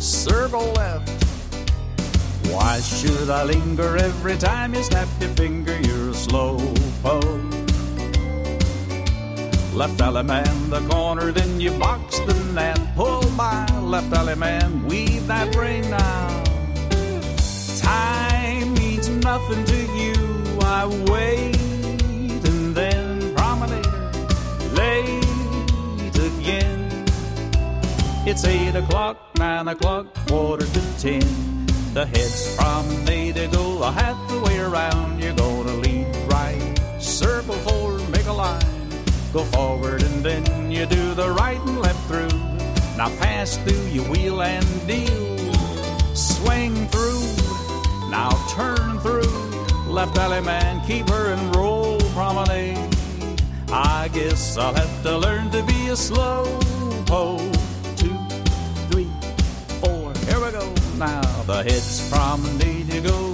circle left. Why should I linger every time you snap your finger? You're a slow poke. Left alley man, the corner, then you box the net. Pull by, left alley man, weave that ring now. Time means nothing to you. I wait and then promenade late again. It's 8 o'clock, 9 o'clock, quarter to 10. The head's promenade go half the way around. You're gonna lead right, circle forward, make a line. Go forward and then you do the right and left through. Now pass through, you wheel and deal. Swing through, now turn through. Left alley man, keep her and roll promenade. I guess I'll have to learn to be a slow poke. 2, 3, 4, here we go. Now the head's promenade, you go